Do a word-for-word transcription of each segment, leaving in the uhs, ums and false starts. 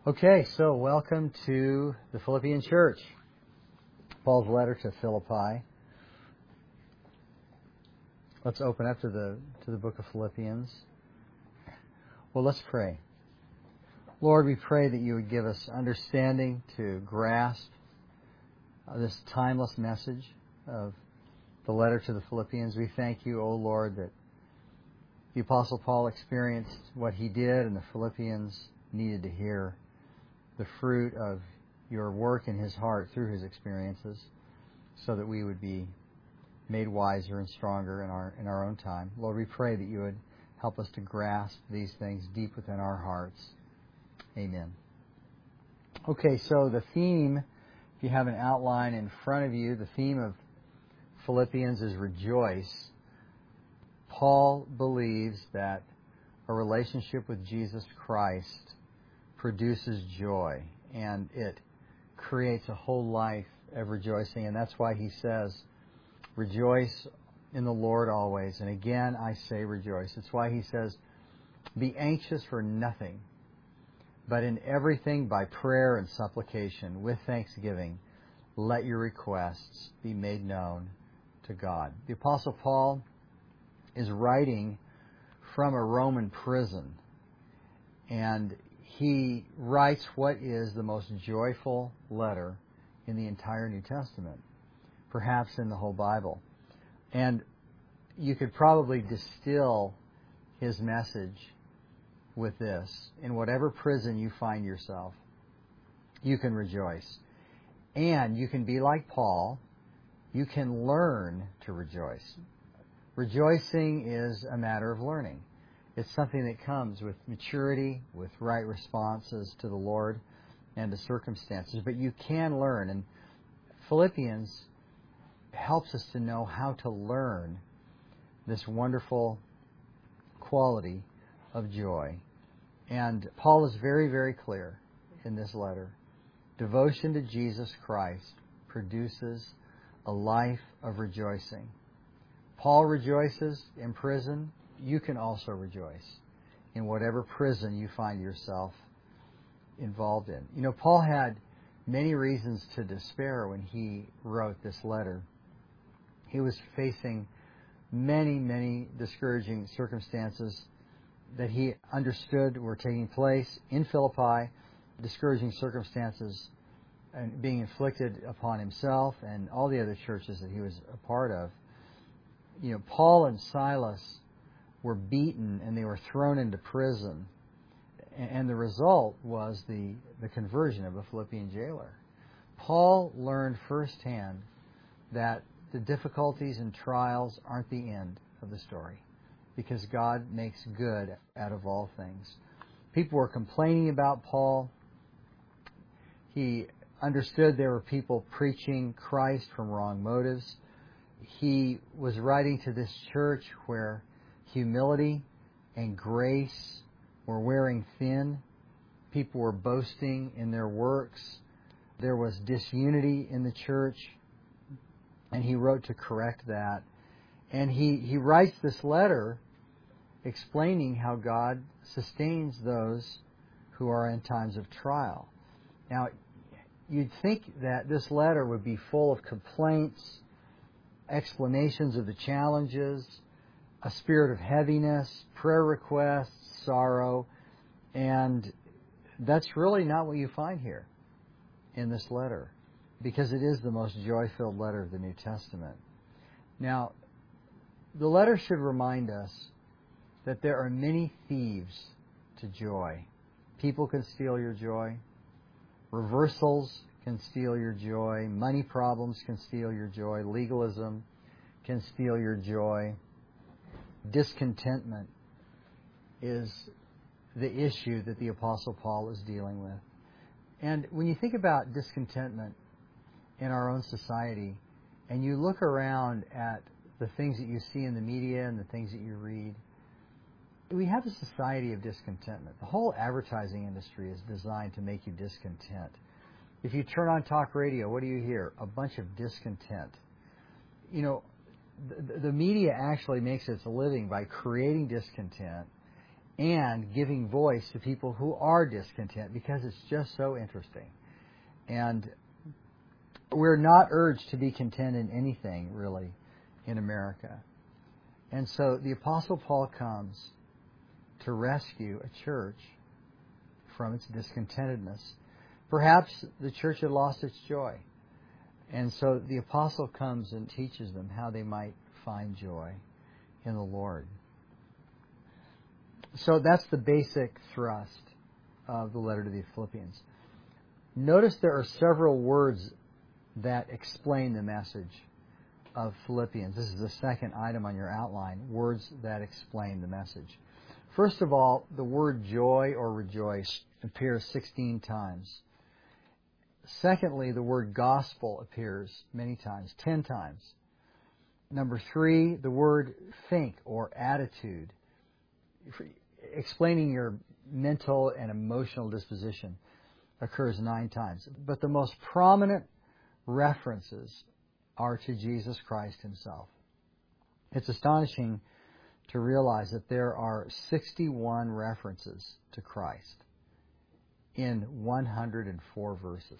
Okay, so welcome to the Philippian church. Paul's letter to Philippi. Let's open up to the to the book of Philippians. Well, let's pray. Lord, we pray that you would give us understanding to grasp uh, this timeless message of the letter to the Philippians. We thank you, O Lord, that the Apostle Paul experienced what he did and the Philippians needed to hear the fruit of your work in his heart through his experiences, so that we would be made wiser and stronger in our in our own time. Lord, we pray that you would help us to grasp these things deep within our hearts. Amen. Okay, so the theme, if you have an outline in front of you, the theme of Philippians is rejoice. Paul believes that a relationship with Jesus Christ produces joy, and it creates a whole life of rejoicing. And that's why he says, rejoice in the Lord always. And again, I say rejoice. It's why he says, be anxious for nothing, but in everything by prayer and supplication, with thanksgiving, let your requests be made known to God. The Apostle Paul is writing from a Roman prison, and he writes what is the most joyful letter in the entire New Testament, perhaps in the whole Bible. And you could probably distill his message with this: in whatever prison you find yourself, you can rejoice. And you can be like Paul. You can learn to rejoice. Rejoicing is a matter of learning. It's something that comes with maturity, with right responses to the Lord and to circumstances. But you can learn. And Philippians helps us to know how to learn this wonderful quality of joy. And Paul is very, very clear in this letter. Devotion to Jesus Christ produces a life of rejoicing. Paul rejoices in prison. You can also rejoice in whatever prison you find yourself involved in. You know, Paul had many reasons to despair when he wrote this letter. He was facing many, many discouraging circumstances that he understood were taking place in Philippi, discouraging circumstances and being inflicted upon himself and all the other churches that he was a part of. You know, Paul and Silas were beaten and they were thrown into prison. And the result was the, the conversion of a Philippian jailer. Paul learned firsthand that the difficulties and trials aren't the end of the story, because God makes good out of all things. People were complaining about Paul. He understood there were people preaching Christ from wrong motives. He was writing to this church where humility and grace were wearing thin. People were boasting in their works. There was disunity in the church, and he wrote to correct that. And he, he writes this letter explaining how God sustains those who are in times of trial. Now, you'd think that this letter would be full of complaints, explanations of the challenges, a spirit of heaviness, prayer requests, sorrow, and that's really not what you find here in this letter, because it is the most joy-filled letter of the New Testament. Now, the letter should remind us that there are many thieves to joy. People can steal your joy. Reversals can steal your joy. Money problems can steal your joy. Legalism can steal your joy. Discontentment is the issue that the Apostle Paul is dealing with. And when you think about discontentment in our own society, and you look around at the things that you see in the media and the things that you read, we have a society of discontentment. The whole advertising industry is designed to make you discontent. If you turn on talk radio, what do you hear? A bunch of discontent. You know, the, the media actually makes its living by creating discontent and giving voice to people who are discontent, because it's just so interesting. And we're not urged to be content in anything, really, in America. And so the Apostle Paul comes to rescue a church from its discontentedness. Perhaps the church had lost its joy. And so the Apostle comes and teaches them how they might find joy in the Lord. So that's the basic thrust of the letter to the Philippians. Notice there are several words that explain the message of Philippians. This is the second item on your outline, words that explain the message. First of all, the word joy or rejoice appears sixteen times. Secondly, the word gospel appears many times, ten times. Number three, the word think or attitude, explaining your mental and emotional disposition, occurs nine times. But the most prominent references are to Jesus Christ himself. It's astonishing to realize that there are sixty-one references to Christ in one hundred four verses.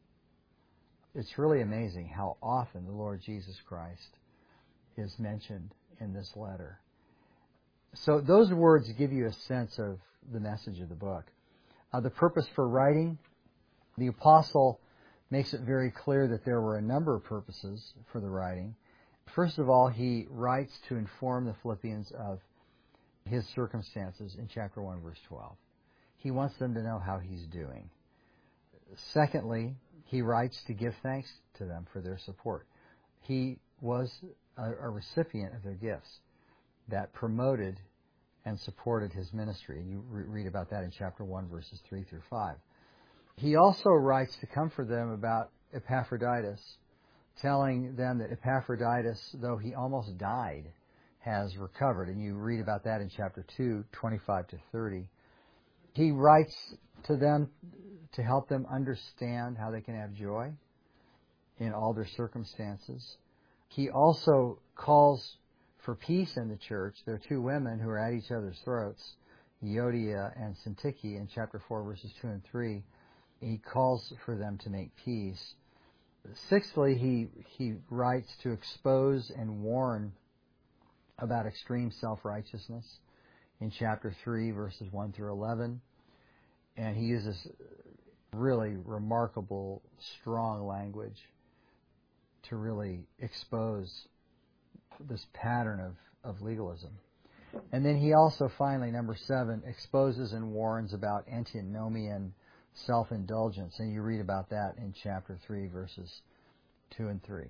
It's really amazing how often the Lord Jesus Christ is mentioned in this letter. So those words give you a sense of the message of the book. Uh, the purpose for writing, the apostle makes it very clear that there were a number of purposes for the writing. First of all, he writes to inform the Philippians of his circumstances in chapter one, verse twelve. He wants them to know how he's doing. Secondly, he writes to give thanks to them for their support. He was a, a recipient of their gifts that promoted and supported his ministry. And you re- read about that in chapter one, verses three through five. He also writes to comfort them about Epaphroditus, telling them that Epaphroditus, though he almost died, has recovered. And you read about that in chapter two, twenty-five to thirty. He writes to them to help them understand how they can have joy in all their circumstances. He also calls for peace in the church. There are two women who are at each other's throats, Euodia and Syntyche, in chapter four, verses two and three. He calls for them to make peace. Sixthly, he, he writes to expose and warn about extreme self-righteousness in chapter three, verses one through eleven. And he uses really remarkable, strong language to really expose this pattern of, of legalism. And then he also finally, number seven, exposes and warns about antinomian self-indulgence. And you read about that in chapter three, verses two and three.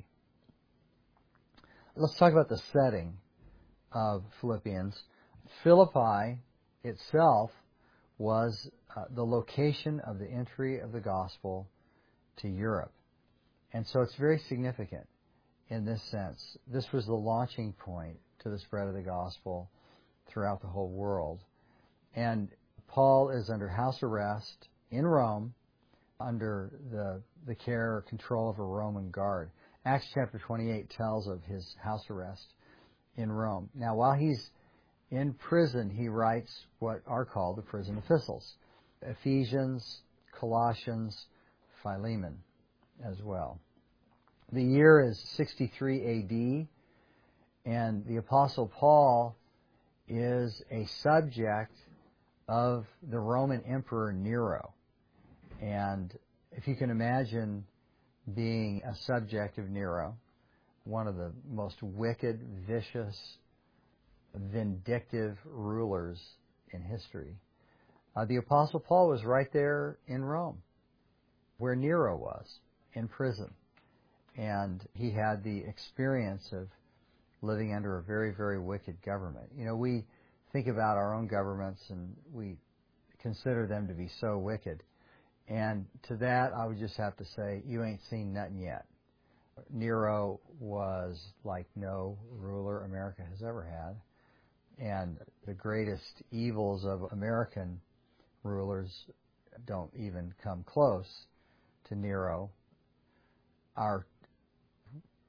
Let's talk about the setting of Philippians. Philippi itself was uh, the location of the entry of the gospel to Europe. And so it's very significant in this sense. This was the launching point to the spread of the gospel throughout the whole world. And Paul is under house arrest in Rome under the, the care or control of a Roman guard. Acts chapter twenty-eight tells of his house arrest in Rome. Now, while he's in prison, he writes what are called the prison epistles. Ephesians, Colossians, Philemon as well. The year is sixty-three A D, and the Apostle Paul is a subject of the Roman Emperor Nero. And if you can imagine being a subject of Nero, one of the most wicked, vicious, vindictive rulers in history, uh, the Apostle Paul was right there in Rome, where Nero was, in prison. And he had the experience of living under a very, very wicked government. You know, we think about our own governments and we consider them to be so wicked. And to that, I would just have to say, you ain't seen nothing yet. Nero was like no ruler America has ever had. And the greatest evils of American rulers don't even come close to Nero. Our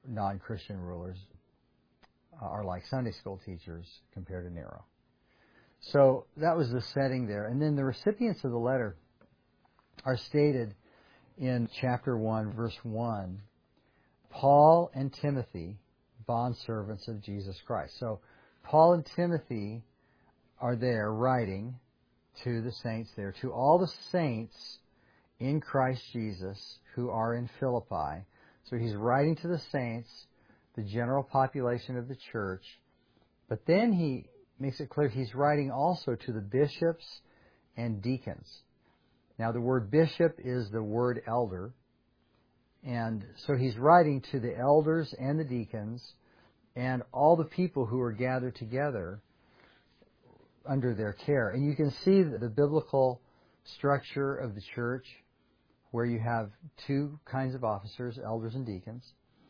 non-Christian rulers are like Sunday school teachers compared to Nero. So that was the setting there. And then the recipients of the letter are stated in chapter one, verse one. Paul and Timothy, bondservants of Jesus Christ. So Paul and Timothy are there writing to the saints there, to all the saints in Christ Jesus who are in Philippi. So he's writing to the saints, the general population of the church, but then he makes it clear he's writing also to the bishops and deacons. Now the word bishop is the word elder, and so he's writing to the elders and the deacons and all the people who are gathered together under their care. And you can see the biblical structure of the church where you have two kinds of officers, elders and deacons.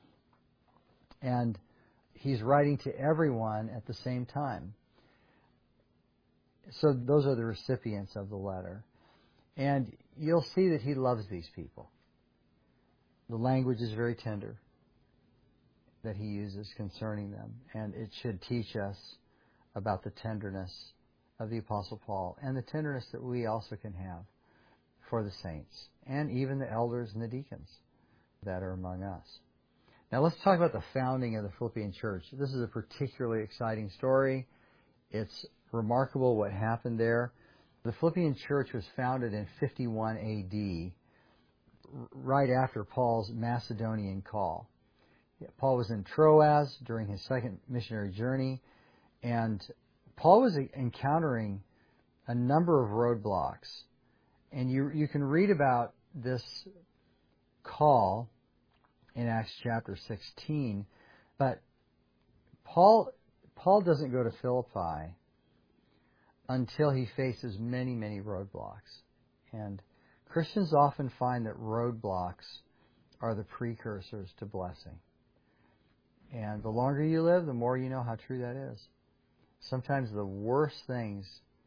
And he's writing to everyone at the same time. So those are the recipients of the letter. And you'll see that he loves these people. The language is very tender that he uses concerning them. And it should teach us about the tenderness of the Apostle Paul and the tenderness that we also can have for the saints and even the elders and the deacons that are among us. Now let's talk about the founding of the Philippian church. This is a particularly exciting story. It's remarkable what happened there. The Philippian church was founded in fifty-one A D, right after Paul's Macedonian call. Paul was in Troas during his second missionary journey, and Paul was encountering a number of roadblocks. And you you can read about this call in Acts chapter sixteen, but Paul Paul doesn't go to Philippi until he faces many, many roadblocks. And Christians often find that roadblocks are the precursors to blessing. And the longer you live, the more you know how true that is. Sometimes the worst things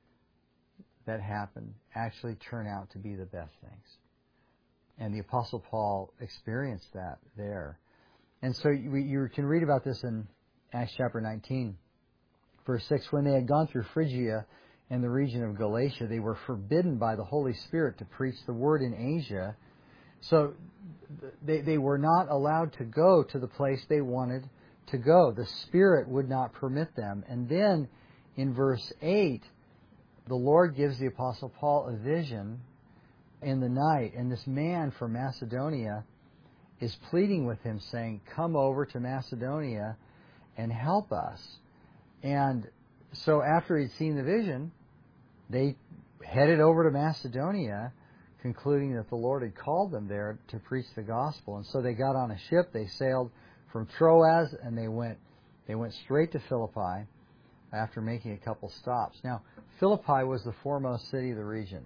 that happen actually turn out to be the best things. And the Apostle Paul experienced that there. And so you, you can read about this in Acts chapter nineteen, verse six. When they had gone through Phrygia and the region of Galatia, they were forbidden by the Holy Spirit to preach the word in Asia. So they, they were not allowed to go to the place they wanted to go. The Spirit would not permit them. And then in verse eight, the Lord gives the Apostle Paul a vision in the night, and this man from Macedonia is pleading with him, saying, come over to Macedonia and help us. And so after he'd seen the vision, they headed over to Macedonia, concluding that the Lord had called them there to preach the gospel. And so they got on a ship, they sailed from Troas, and they went they went straight to Philippi after making a couple stops. Now, Philippi was the foremost city of the region.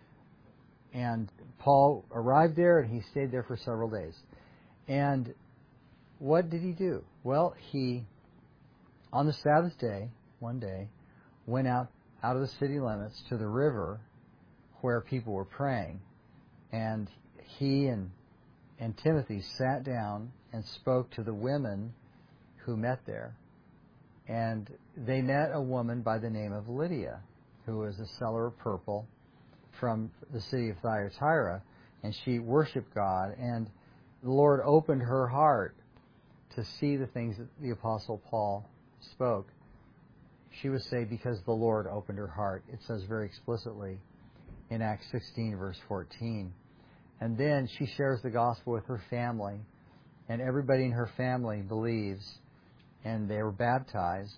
And Paul arrived there, and he stayed there for several days. And what did he do? Well, he, on the Sabbath day, one day, went out, out of the city limits to the river where people were praying. And he and, and Timothy sat down and spoke to the women who met there. And they met a woman by the name of Lydia, who was a seller of purple from the city of Thyatira, and she worshiped God, and the Lord opened her heart to see the things that the Apostle Paul spoke. She was saved because the Lord opened her heart. It says very explicitly in Acts sixteen, verse fourteen. And then she shares the gospel with her family, and everybody in her family believes, and they were baptized.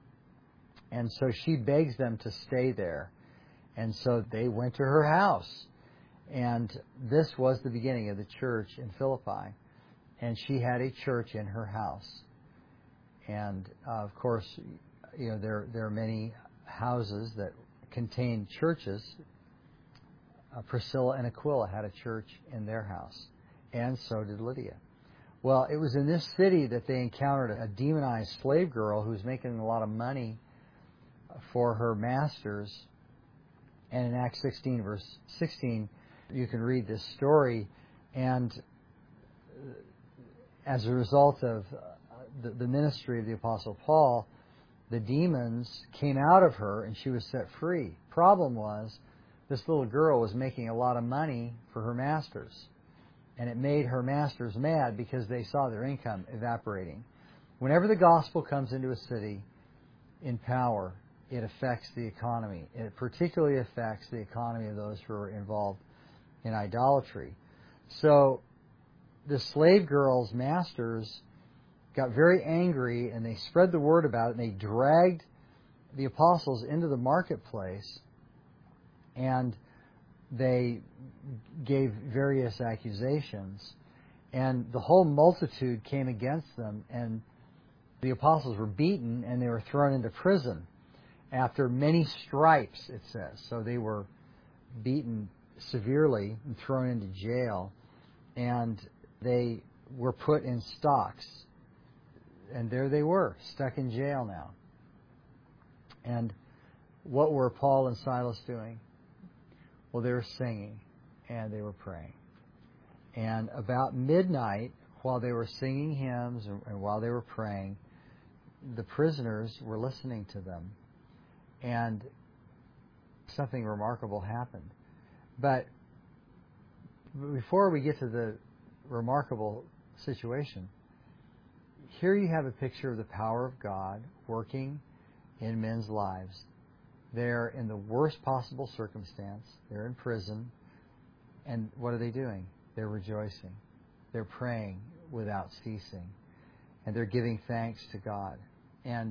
And so she begs them to stay there. And so they went to her house. And this was the beginning of the church in Philippi. And she had a church in her house. And, uh, of course, you know, there, there are many houses that contain churches. Uh, Priscilla and Aquila had a church in their house. And so did Lydia. Well, it was in this city that they encountered a demonized slave girl who was making a lot of money for her masters. And in Acts sixteen, verse sixteen, you can read this story. And as a result of the, the ministry of the Apostle Paul, the demons came out of her and she was set free. Problem was, this little girl was making a lot of money for her masters. And it made her masters mad because they saw their income evaporating. Whenever the gospel comes into a city in power, it affects the economy. It particularly affects the economy of those who are involved in idolatry. So the slave girl's masters got very angry, and they spread the word about it, and they dragged the apostles into the marketplace, and they gave various accusations, and the whole multitude came against them, and the apostles were beaten, and they were thrown into prison after many stripes, it says. So they were beaten severely and thrown into jail, and they were put in stocks. And there they were, stuck in jail now. And what were Paul and Silas doing? Well, they were singing and they were praying. And about midnight, while they were singing hymns and while they were praying, the prisoners were listening to them. And something remarkable happened. But before we get to the remarkable situation, here you have a picture of the power of God working in men's lives. They're in the worst possible circumstance. They're in prison. And what are they doing? They're rejoicing. They're praying without ceasing. And they're giving thanks to God. And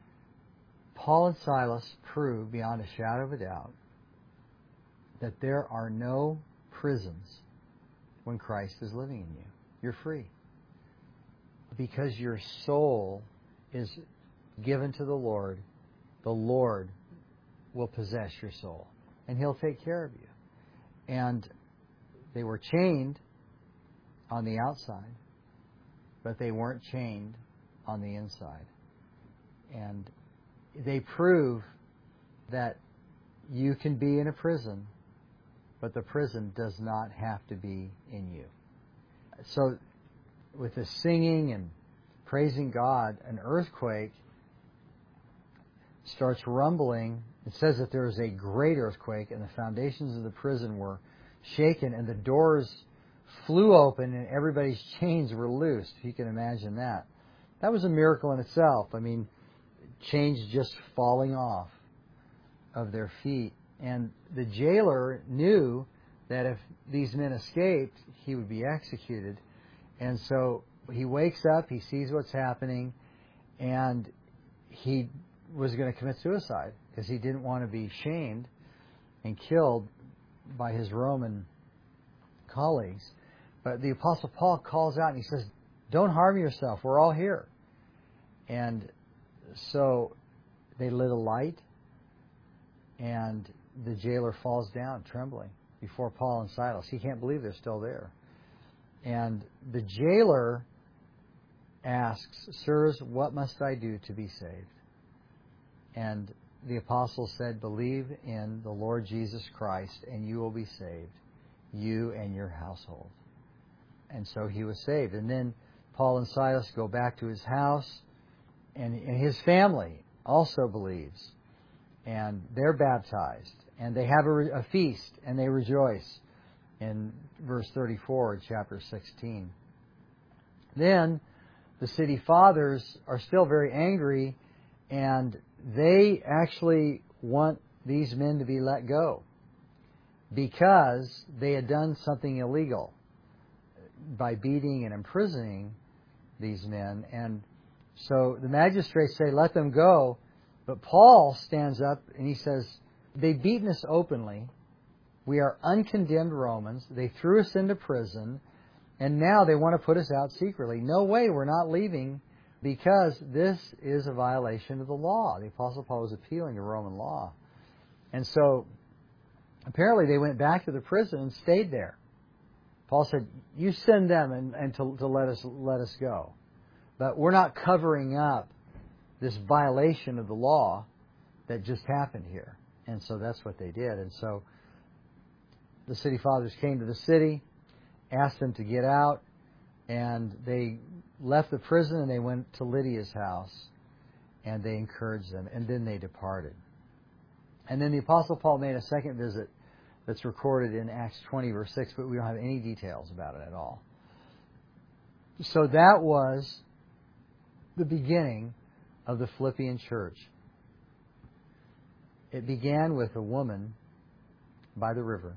Paul and Silas prove beyond a shadow of a doubt that there are no prisons when Christ is living in you. You're free. Because your soul is given to the Lord, the Lord will possess your soul. And He'll take care of you. And they were chained on the outside, but they weren't chained on the inside. And they prove that you can be in a prison, but the prison does not have to be in you. So with the singing and praising God, an earthquake starts rumbling. It says that there was a great earthquake, and the foundations of the prison were shaken, and the doors flew open, and everybody's chains were loosed. If you can imagine that. That was a miracle in itself. I mean, chains just falling off of their feet. And the jailer knew that if these men escaped, he would be executed. And so he wakes up, he sees what's happening, and he was going to commit suicide because he didn't want to be shamed and killed by his Roman colleagues. But the Apostle Paul calls out and he says, "Don't harm yourself, we're all here." And so they lit a light, and the jailer falls down trembling before Paul and Silas. He can't believe they're still there. And the jailer asks, "Sirs, what must I do to be saved?" And the apostle said, "Believe in the Lord Jesus Christ, and you will be saved, you and your household." And so he was saved. And then Paul and Silas go back to his house, and, and his family also believes. And they're baptized. And they have a, a feast, and they rejoice. In verse thirty-four of chapter sixteen. Then the city fathers are still very angry, and they actually want these men to be let go because they had done something illegal by beating and imprisoning these men. And so the magistrates say, "Let them go." But Paul stands up and he says, "They've beaten us openly. We are uncondemned Romans. They threw us into prison, and now they want to put us out secretly. No way, we're not leaving, because this is a violation of the law." The Apostle Paul was appealing to Roman law. And so apparently they went back to the prison and stayed there. Paul said, "You send them and, and to, to let us let us go. But we're not covering up this violation of the law that just happened here." And so that's what they did. And so the city fathers came to the city, asked them to get out, and they left the prison and they went to Lydia's house. and they encouraged them, and then they departed. And then the Apostle Paul made a second visit that's recorded in Acts twenty, verse six, but we don't have any details about it at all. So that was the beginning of the Philippian church. It began with a woman by the river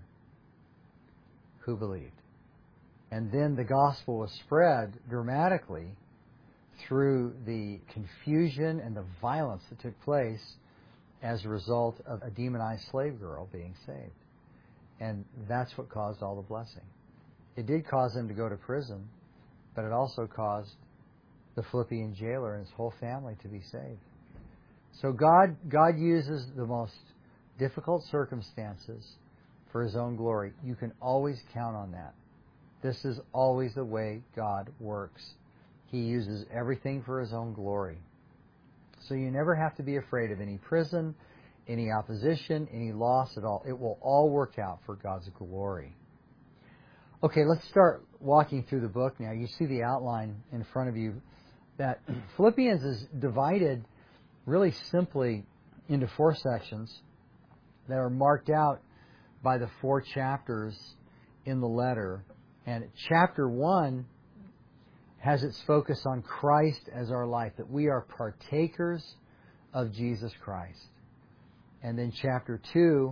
who believed. And then the gospel was spread dramatically through the confusion and the violence that took place as a result of a demonized slave girl being saved. And that's what caused all the blessing. It did cause them to go to prison, but it also caused the Philippian jailer and his whole family to be saved. So God, God uses the most difficult circumstances for His own glory. You can always count on that. This is always the way God works. He uses everything for His own glory. So you never have to be afraid of any prison, any opposition, any loss at all. It will all work out for God's glory. Okay, let's start walking through the book now. You see the outline in front of you that Philippians is divided really simply into four sections that are marked out by the four chapters in the letter. And chapter one has its focus on Christ as our life, that we are partakers of Jesus Christ. And then chapter two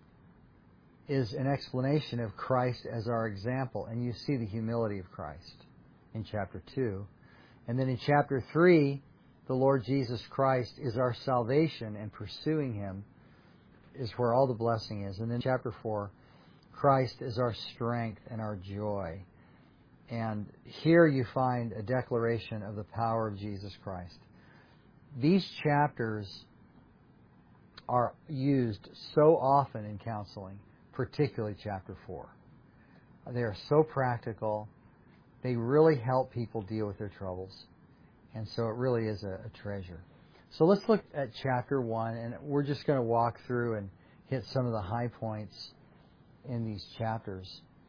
is an explanation of Christ as our example. And you see the humility of Christ in chapter two. And then in chapter three, the Lord Jesus Christ is our salvation, and pursuing Him is where all the blessing is. And then chapter four, Christ is our strength and our joy. And here you find a declaration of the power of Jesus Christ. These chapters are used so often in counseling, particularly chapter four. They are so practical. They really help people deal with their troubles. And so it really is a, a treasure. So let's look at chapter one, and we're just going to walk through and hit some of the high points in these chapters.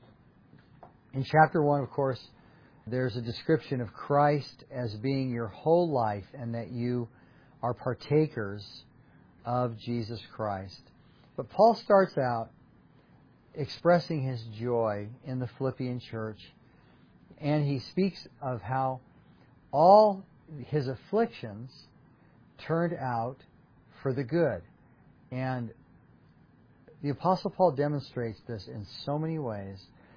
In chapter one, of course, there's a description of Christ as being your whole life and that you are partakers of Jesus Christ. But Paul starts out expressing his joy in the Philippian church, and he speaks of how all his afflictions turned out for the good. And the Apostle Paul demonstrates this in so many ways.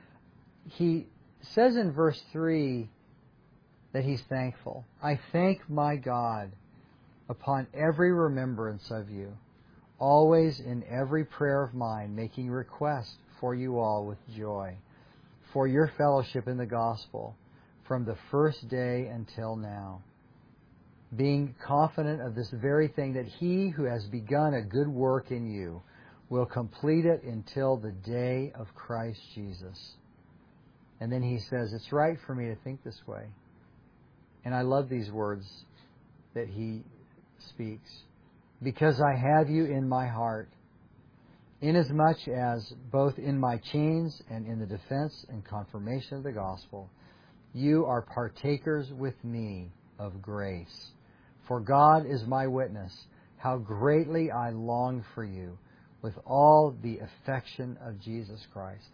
He says in verse three that he's thankful. I thank my God upon every remembrance of you, always in every prayer of mine, making request for you all with joy, for your fellowship in the gospel from the first day until now, being confident of this very thing, that He who has begun a good work in you will complete it until the day of Christ Jesus. And then he says, it's right for me to think this way. And I love these words that he speaks. Because I have you in my heart, inasmuch as both in my chains and in the defense and confirmation of the gospel, you are partakers with me of grace. For God is my witness, how greatly I long for you with all the affection of Jesus Christ.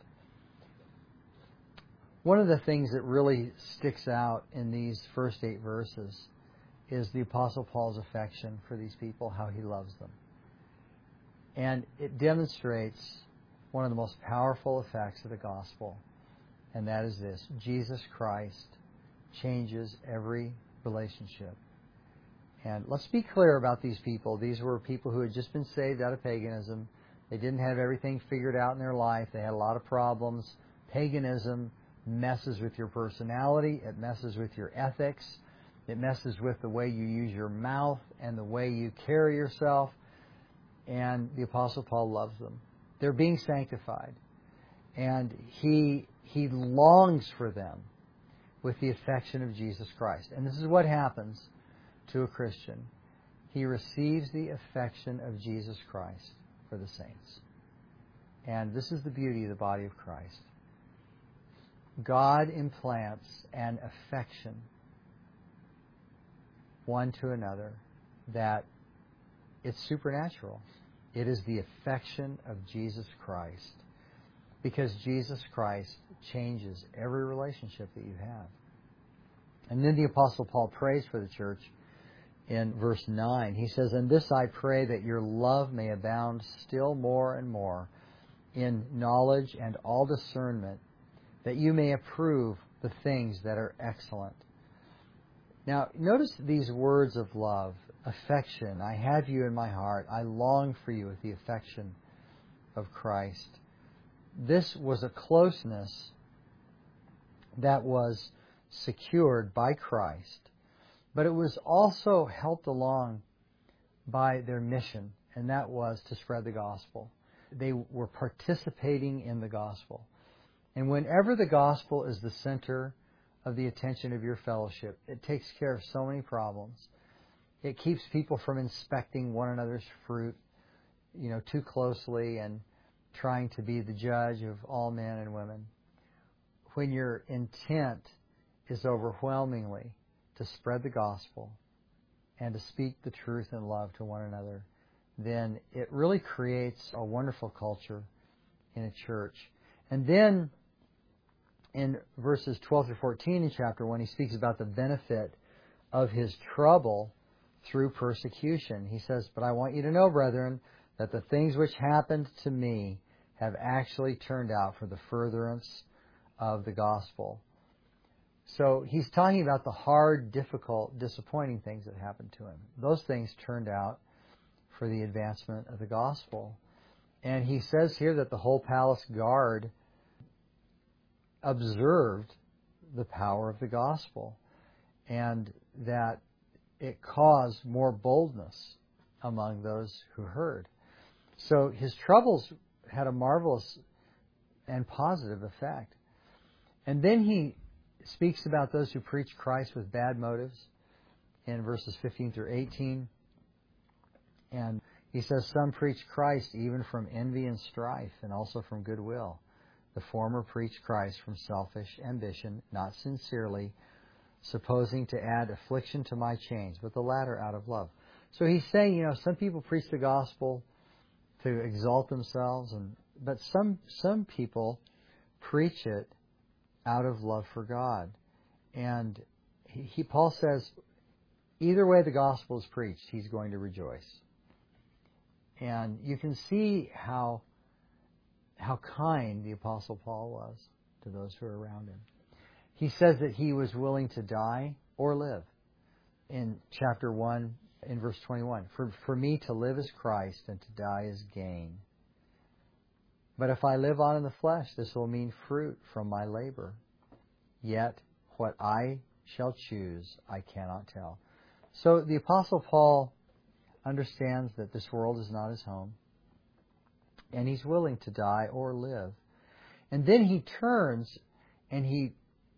One of the things that really sticks out in these first eight verses is the Apostle Paul's affection for these people, how he loves them. And it demonstrates one of the most powerful effects of the gospel, and that is this: Jesus Christ changes every relationship. And let's be clear about these people. These were people who had just been saved out of paganism. They didn't have everything figured out in their life. They had a lot of problems. Paganism messes with your personality. It messes with your ethics. It messes with the way you use your mouth and the way you carry yourself. And the Apostle Paul loves them. They're being sanctified. And he, he longs for them with the affection of Jesus Christ. And this is what happens to a Christian. He receives the affection of Jesus Christ for the saints. And this is the beauty of the body of Christ. God implants an affection one to another that it's supernatural. It is the affection of Jesus Christ, because Jesus Christ changes every relationship that you have. And then the Apostle Paul prays for the church in verse nine. He says, "And this I pray, that your love may abound still more and more in knowledge and all discernment, that you may approve the things that are excellent." Now, notice these words of love, affection. I have you in my heart. I long for you with the affection of Christ. This was a closeness that was secured by Christ, but it was also helped along by their mission, and that was to spread the gospel. They were participating in the gospel. And whenever the gospel is the center of the attention of your fellowship, it takes care of so many problems. It keeps people from inspecting one another's fruit, you know, too closely and trying to be the judge of all men and women. When your intent is overwhelmingly to spread the gospel and to speak the truth in love to one another, then it really creates a wonderful culture in a church. And then in verses twelve through fourteen in chapter one, he speaks about the benefit of his trouble through persecution. He says, "But I want you to know, brethren, that the things which happened to me have actually turned out for the furtherance of the gospel." So he's talking about the hard, difficult, disappointing things that happened to him. Those things turned out for the advancement of the gospel. And he says here that the whole palace guard observed the power of the gospel, and that it caused more boldness among those who heard. So his troubles had a marvelous and positive effect. And then he speaks about those who preach Christ with bad motives in verses fifteen through eighteen. And he says, "Some preach Christ even from envy and strife, and also from goodwill. The former preach Christ from selfish ambition, not sincerely, supposing to add affliction to my chains, but the latter out of love." So he's saying, you know, some people preach the gospel to exalt themselves, and but some some people preach it out of love for God. And he, he Paul says, either way the gospel is preached, he's going to rejoice. And you can see how how kind the Apostle Paul was to those who are around him. He says that he was willing to die or live. In chapter one, in verse twenty-one, for, for me to live is Christ, and to die is gain. But if I live on in the flesh, this will mean fruit from my labor. Yet what I shall choose, I cannot tell. So the Apostle Paul understands that this world is not his home, and he's willing to die or live. And then he turns and he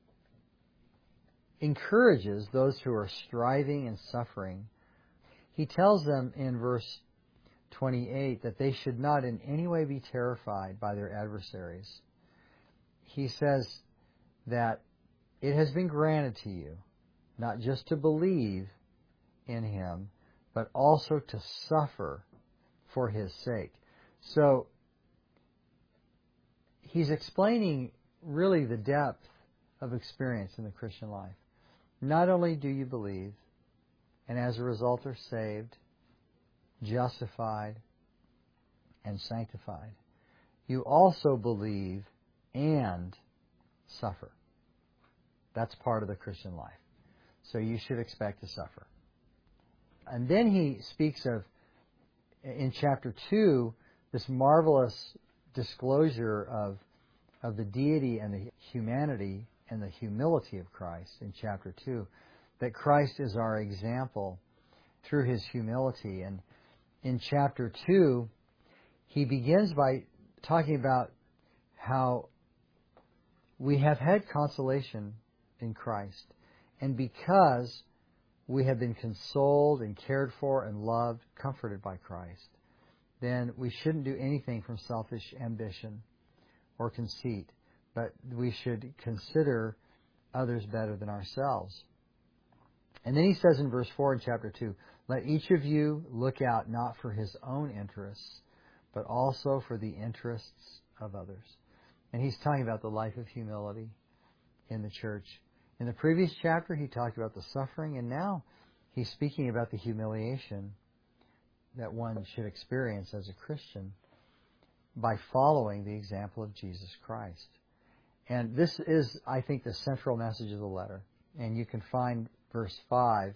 encourages those who are striving and suffering. He tells them in verse twenty-eight that they should not in any way be terrified by their adversaries. He says that it has been granted to you not just to believe in him, but also to suffer for his sake. So he's explaining really the depth of experience in the Christian life. Not only do you believe, and as a result are saved, justified, and sanctified, you also believe and suffer. That's part of the Christian life. So you should expect to suffer. And then he speaks of, in chapter two, this marvelous disclosure of, of the deity and the humanity and the humility of Christ in chapter two, that Christ is our example through his humility. And in chapter two, he begins by talking about how we have had consolation in Christ. And because we have been consoled and cared for and loved, comforted by Christ, then we shouldn't do anything from selfish ambition or conceit, but we should consider others better than ourselves. And then he says in verse four in chapter two, let each of you look out not for his own interests, but also for the interests of others. And he's talking about the life of humility in the church. In the previous chapter, he talked about the suffering, and now he's speaking about the humiliation that one should experience as a Christian by following the example of Jesus Christ. And this is, I think, the central message of the letter. And you can find verse five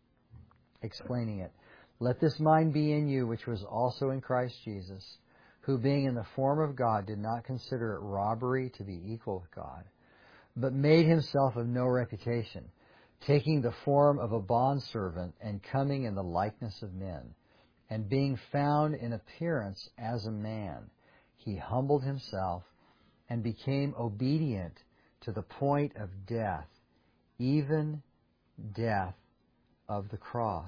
explaining it. Let this mind be in you, which was also in Christ Jesus, who being in the form of God did not consider it robbery to be equal with God, but made himself of no reputation, taking the form of a bondservant and coming in the likeness of men. And being found in appearance as a man, he humbled himself and became obedient to the point of death, even death of the cross.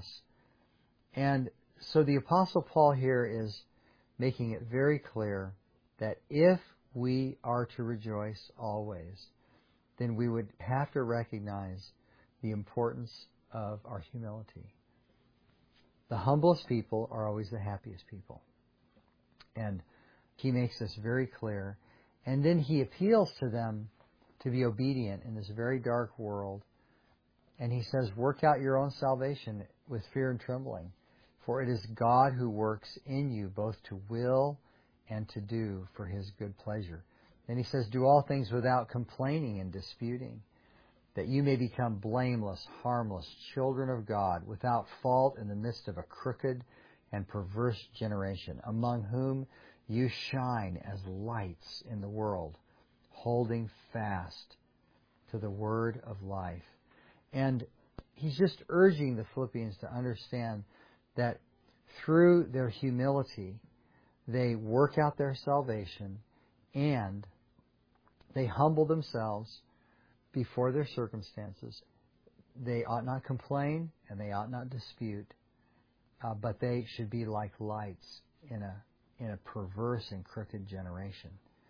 And so the Apostle Paul here is making it very clear that if we are to rejoice always, then we would have to recognize the importance of our humility. The humblest people are always the happiest people. And he makes this very clear. And then he appeals to them to be obedient in this very dark world. And he says, work out your own salvation with fear and trembling. For it is God who works in you both to will and to do for his good pleasure. Then he says, do all things without complaining and disputing, that you may become blameless, harmless children of God, without fault in the midst of a crooked and perverse generation, among whom you shine as lights in the world, holding fast to the word of life. And he's just urging the Philippians to understand that through their humility, they work out their salvation and they humble themselves before their circumstances. They ought not complain and they ought not dispute, uh, but they should be like lights in a in a perverse and crooked generation.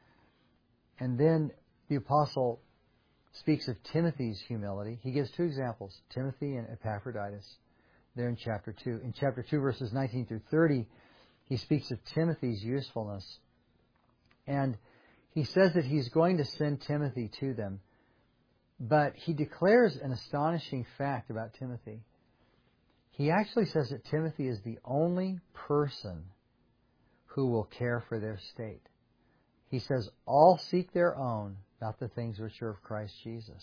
And then the apostle speaks of Timothy's humility. He gives two examples, Timothy and Epaphroditus, there in chapter two. In chapter two, verses nineteen through thirty, he speaks of Timothy's usefulness. And he says that he's going to send Timothy to them. But he declares an astonishing fact about Timothy. He actually says that Timothy is the only person who will care for their state. He says, all seek their own, not the things which are of Christ Jesus.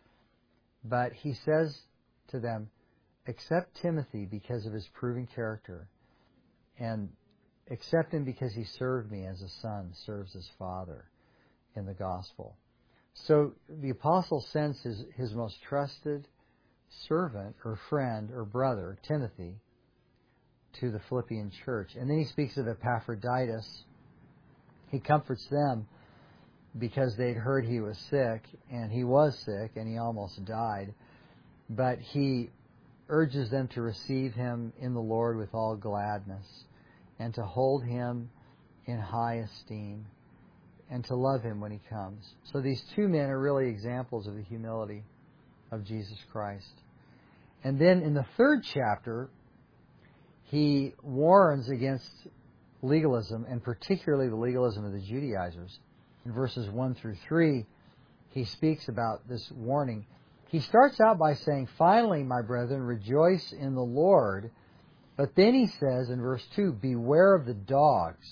But he says to them, accept Timothy because of his proven character, and accept him because he served me as a son serves his father in the gospel. So the apostle sends his, his most trusted servant or friend or brother, Timothy, to the Philippian church. And then he speaks of Epaphroditus. He comforts them because they'd heard he was sick, and he was sick, and he almost died. But he urges them to receive him in the Lord with all gladness, and to hold him in high esteem, and to love him when he comes. So these two men are really examples of the humility of Jesus Christ. And then in the third chapter, he warns against legalism, and particularly the legalism of the Judaizers. In verses one through three, he speaks about this warning. He starts out by saying, finally, my brethren, rejoice in the Lord. But then he says in verse two, beware of the dogs.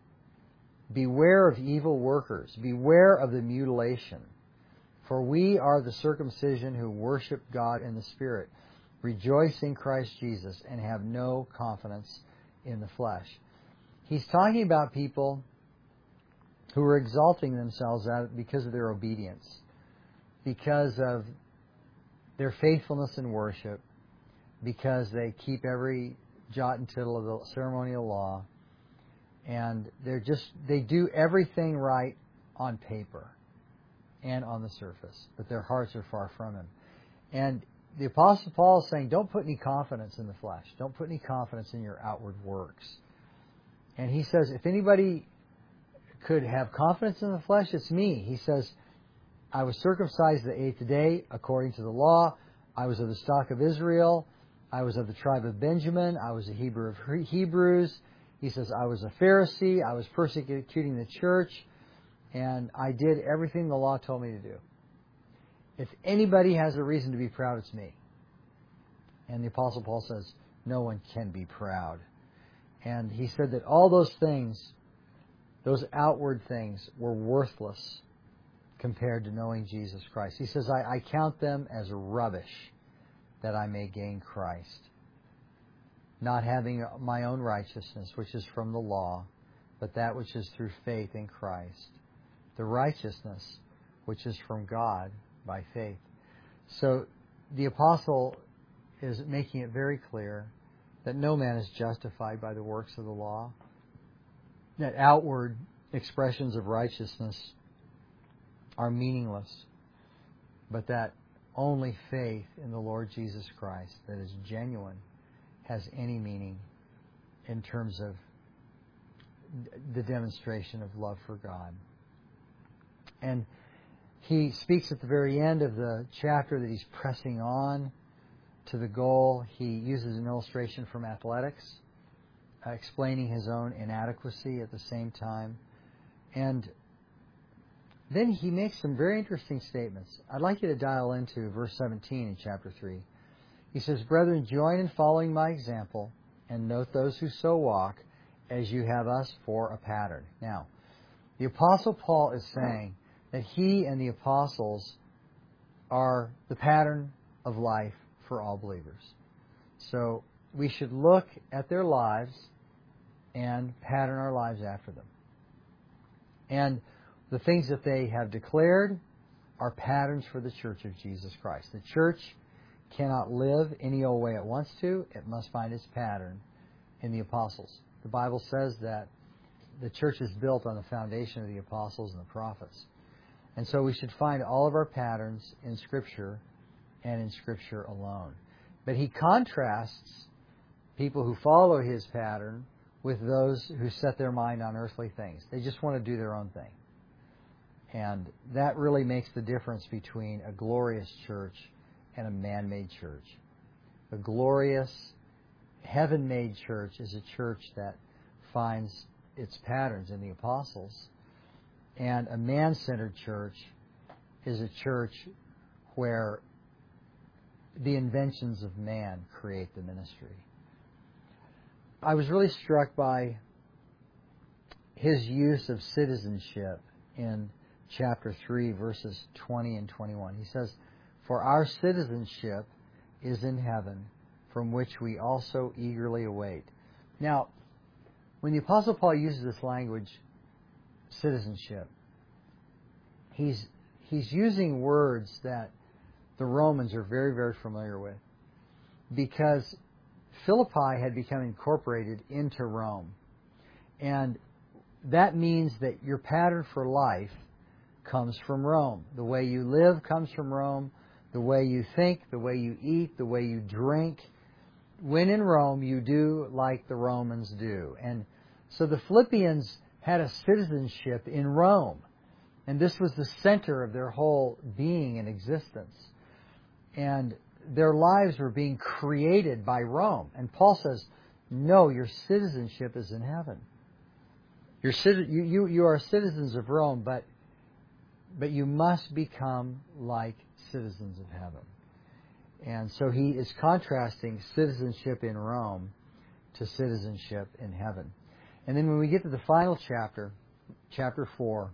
Beware of evil workers. Beware of the mutilation. For we are the circumcision who worship God in the Spirit, rejoice in Christ Jesus, and have no confidence in the flesh. He's talking about people who are exalting themselves out because of their obedience, because of their faithfulness in worship, because they keep every jot and tittle of the ceremonial law, and they're just they do everything right on paper and on the surface, but their hearts are far from Him. And the Apostle Paul is saying, don't put any confidence in the flesh. Don't put any confidence in your outward works. And he says, if anybody could have confidence in the flesh, it's me. He says, I was circumcised the eighth day according to the law. I was of the stock of Israel. I was of the tribe of Benjamin. I was a Hebrew of Hebrews. He says, I was a Pharisee. I was persecuting the church. And I did everything the law told me to do. If anybody has a reason to be proud, it's me. And the Apostle Paul says, no one can be proud. And he said that all those things, those outward things, were worthless compared to knowing Jesus Christ. He says, I, I count them as rubbish that I may gain Christ. Not having my own righteousness, which is from the law, but that which is through faith in Christ. The righteousness which is from God by faith. So the apostle is making it very clear that no man is justified by the works of the law, that outward expressions of righteousness are meaningless, but that only faith in the Lord Jesus Christ that is genuine has any meaning in terms of the demonstration of love for God. And he speaks at the very end of the chapter that he's pressing on to the goal. He uses an illustration from athletics, uh, explaining his own inadequacy at the same time. And then he makes some very interesting statements. I'd like you to dial into verse seventeen in chapter three. He says, Brethren, join in following my example, and note those who so walk, as you have us for a pattern. Now, the Apostle Paul is saying that he and the apostles are the pattern of life for all believers. So we should look at their lives and pattern our lives after them. And the things that they have declared are patterns for the Church of Jesus Christ. The church cannot live any old way it wants to. It must find its pattern in the apostles. The Bible says that the church is built on the foundation of the apostles and the prophets. And so we should find all of our patterns in Scripture and in Scripture alone. But he contrasts people who follow his pattern with those who set their mind on earthly things. They just want to do their own thing. And that really makes the difference between a glorious church and a man-made church. A glorious, heaven-made church is a church that finds its patterns in the apostles. And a man-centered church is a church where the inventions of man create the ministry. I was really struck by his use of citizenship in chapter three, verses twenty and twenty-one. He says, For our citizenship is in heaven, from which we also eagerly await. Now, when the Apostle Paul uses this language, citizenship, he's he's using words that the Romans are very, very familiar with, because Philippi had become incorporated into Rome. And that means that your pattern for life comes from Rome. The way you live comes from Rome. The way you think, the way you eat, the way you drink. When in Rome, you do like the Romans do. And so the Philippians had a citizenship in Rome. And this was the center of their whole being and existence. And their lives were being created by Rome. And Paul says, no, your citizenship is in heaven. You're, you, you, you are citizens of Rome, but, but you must become like citizens of heaven. And so he is contrasting citizenship in Rome to citizenship in heaven. And then when we get to the final chapter, chapter four,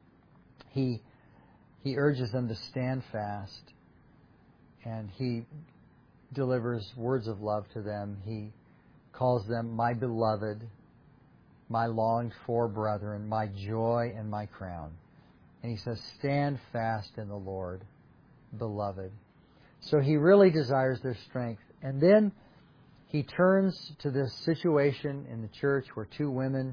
he he urges them to stand fast, and he delivers words of love to them. He calls them my beloved, my longed for brethren, my joy and my crown. And he says, stand fast in the Lord, beloved. So he really desires their strength. And then he turns to this situation in the church where two women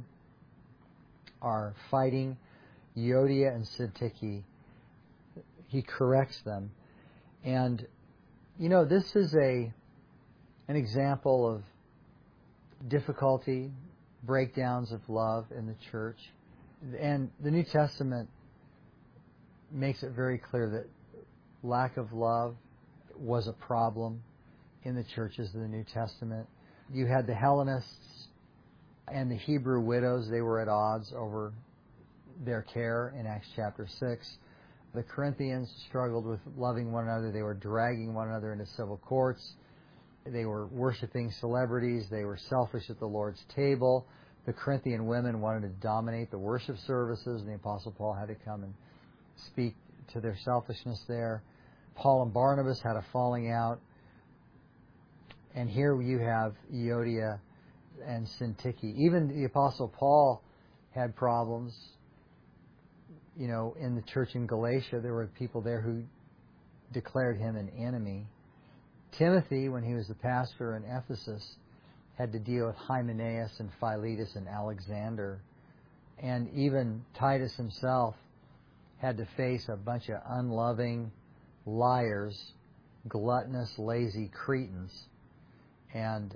are fighting, Euodia and Syntyche. He corrects them. And, you know, this is a an example of difficulty, breakdowns of love in the church. And the New Testament makes it very clear that lack of love was a problem in the churches of the New Testament. You had the Hellenists and the Hebrew widows. They were at odds over their care in Acts chapter six. The Corinthians struggled with loving one another. They were dragging one another into civil courts. They were worshiping celebrities. They were selfish at the Lord's table. The Corinthian women wanted to dominate the worship services, and the Apostle Paul had to come and speak to their selfishness there. Paul and Barnabas had a falling out. And here you have Euodia and Syntyche. Even the Apostle Paul had problems. You know, in the church in Galatia, there were people there who declared him an enemy. Timothy, when he was the pastor in Ephesus, had to deal with Hymenaeus and Philetus and Alexander. And even Titus himself had to face a bunch of unloving liars, gluttonous, lazy Cretans. And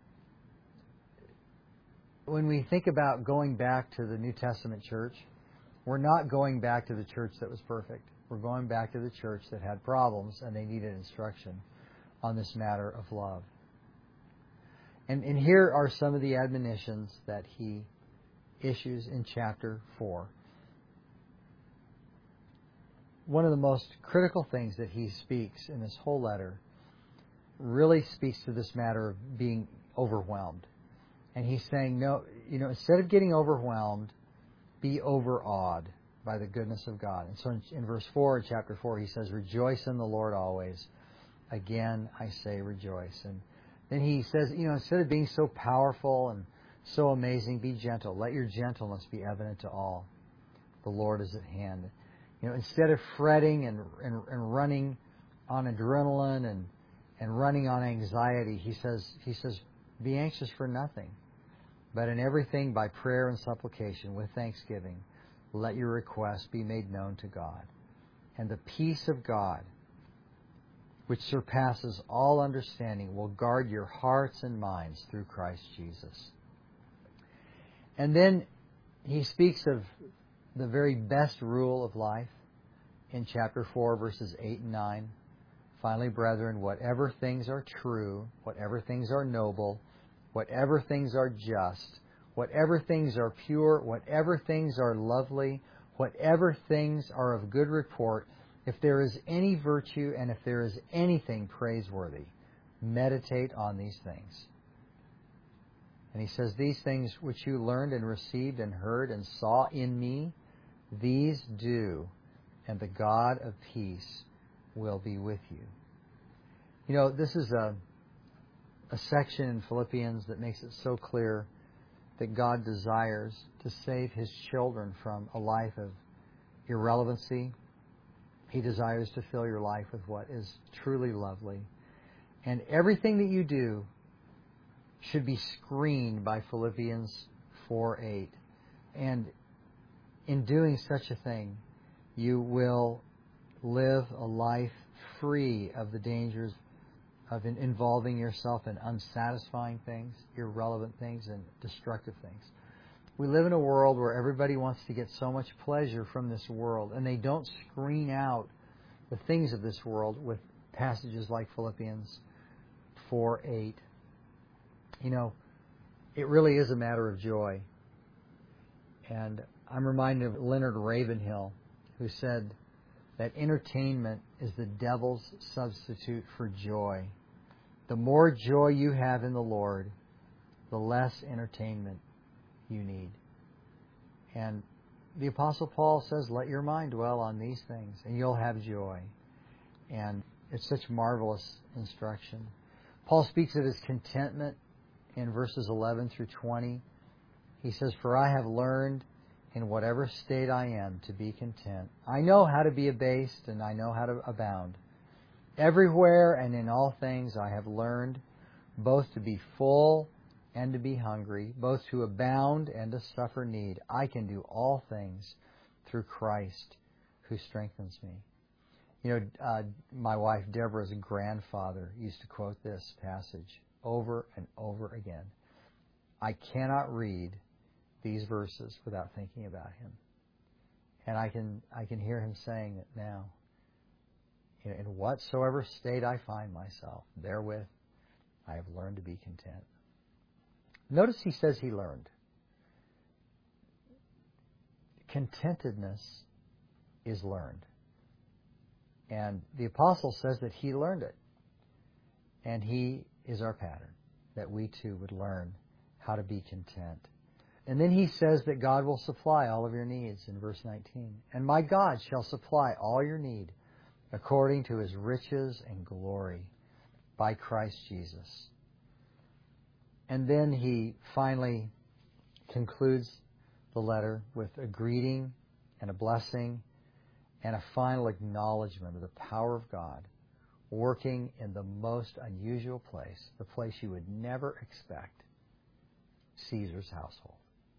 when we think about going back to the New Testament church, we're not going back to the church that was perfect. We're going back to the church that had problems and they needed instruction on this matter of love. And, and here are some of the admonitions that he issues in chapter four. One of the most critical things that he speaks in this whole letter really speaks to this matter of being overwhelmed. And he's saying, no, you know, instead of getting overwhelmed, be overawed by the goodness of God. And so in, in verse four, in chapter four, he says, rejoice in the Lord always. Again, I say rejoice. And then he says, you know, instead of being so powerful and so amazing, be gentle. Let your gentleness be evident to all. The Lord is at hand. You know, instead of fretting and, and, and running on adrenaline and, and running on anxiety, he says, he says, be anxious for nothing, but in everything by prayer and supplication with thanksgiving, let your requests be made known to God. And the peace of God, which surpasses all understanding, will guard your hearts and minds through Christ Jesus. And then he speaks of the very best rule of life in chapter four, verses eight and nine. Finally, brethren, whatever things are true, whatever things are noble, whatever things are just, whatever things are pure, whatever things are lovely, whatever things are of good report, if there is any virtue and if there is anything praiseworthy, meditate on these things. And he says, these things which you learned and received and heard and saw in me, these do, and the God of peace will be with you. You know, this is a, a section in Philippians that makes it so clear that God desires to save His children from a life of irrelevancy. He desires to fill your life with what is truly lovely. And everything that you do should be screened by Philippians four eight. And in doing such a thing, you will live a life free of the dangers of involving yourself in unsatisfying things, irrelevant things, and destructive things. We live in a world where everybody wants to get so much pleasure from this world, and they don't screen out the things of this world with passages like Philippians four eight. You know, it really is a matter of joy. And I'm reminded of Leonard Ravenhill, who said that entertainment is the devil's substitute for joy. The more joy you have in the Lord, the less entertainment you need. And the Apostle Paul says, let your mind dwell on these things, and you'll have joy. And it's such marvelous instruction. Paul speaks of his contentment in verses eleven through twenty. He says, for I have learned in whatever state I am to be content. I know how to be abased, and I know how to abound. Everywhere and in all things I have learned both to be full and to be hungry, both to abound and to suffer need. I can do all things through Christ who strengthens me. You know, uh, my wife Deborah's grandfather used to quote this passage over and over again. I cannot read these verses without thinking about him. And I can I can hear him saying it now. You know, in whatsoever state I find myself, therewith I have learned to be content. Notice he says he learned. Contentedness is learned. And the apostle says that he learned it. And he is our pattern, that we too would learn how to be content. And then he says that God will supply all of your needs in verse nineteen. And my God shall supply all your need according to his riches and glory by Christ Jesus. And then he finally concludes the letter with a greeting and a blessing and a final acknowledgement of the power of God working in the most unusual place, the place you would never expect, Caesar's household.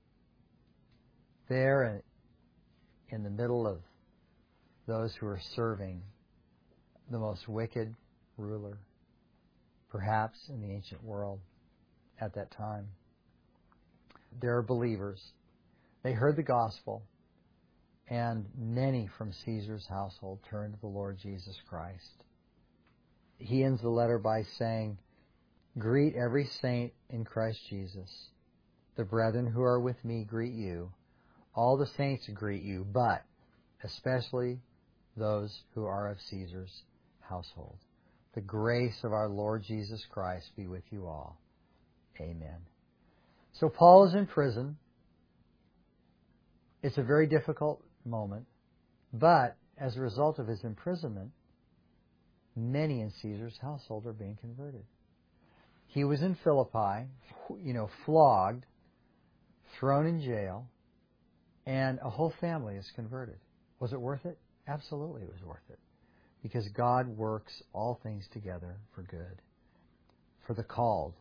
There in the middle of those who are serving the most wicked ruler, perhaps in the ancient world at that time, there are believers. They heard the gospel, and many from Caesar's household turned to the Lord Jesus Christ. He ends the letter by saying, "Greet every saint in Christ Jesus. The brethren who are with me greet you. All the saints greet you, but especially those who are of Caesar's household. The grace of our Lord Jesus Christ be with you all. Amen." So Paul is in prison. It's a very difficult moment, but as a result of his imprisonment, many in Caesar's household are being converted. He was in Philippi, you know, flogged, thrown in jail, and a whole family is converted. Was it worth it? Absolutely it was worth it. Because God works all things together for good, for the called,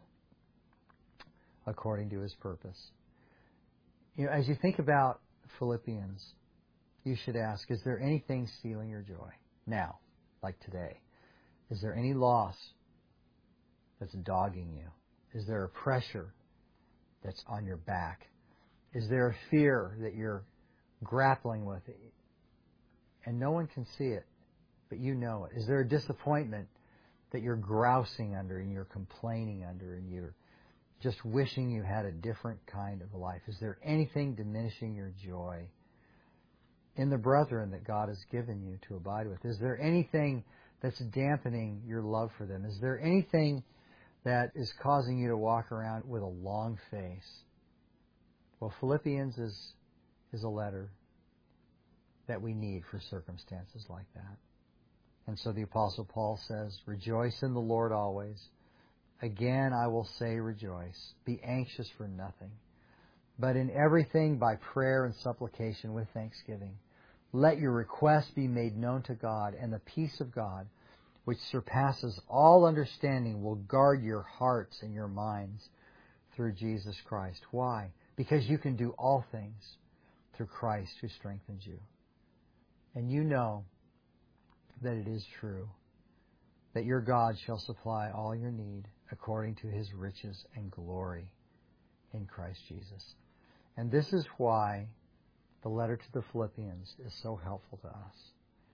according to his purpose. You know, as you think about Philippians, you should ask, is there anything stealing your joy now, like today? Is there any loss that's dogging you? Is there a pressure that's on your back? Is there a fear that you're grappling with and no one can see it, but you know it? Is there a disappointment that you're grousing under and you're complaining under and you're just wishing you had a different kind of life? Is there anything diminishing your joy in the brethren that God has given you to abide with? Is there anything that's dampening your love for them? Is there anything that is causing you to walk around with a long face? Well, Philippians is, is a letter that we need for circumstances like that. And so the Apostle Paul says, "Rejoice in the Lord always. Again, I will say rejoice. Be anxious for nothing, but in everything by prayer and supplication with thanksgiving. Let your requests be made known to God, and the peace of God, which surpasses all understanding, will guard your hearts and your minds through Jesus Christ." Why? Because you can do all things through Christ who strengthens you. And you know that it is true, that your God shall supply all your need according to his riches and glory in Christ Jesus. And this is why the letter to the Philippians is so helpful to us.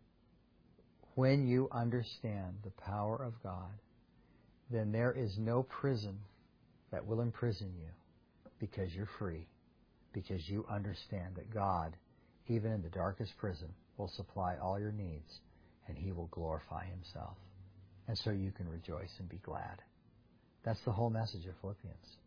When you understand the power of God, then there is no prison that will imprison you, because you're free, because you understand that God, even in the darkest prison, will supply all your needs, and he will glorify himself. And so you can rejoice and be glad. That's the whole message of Philippians.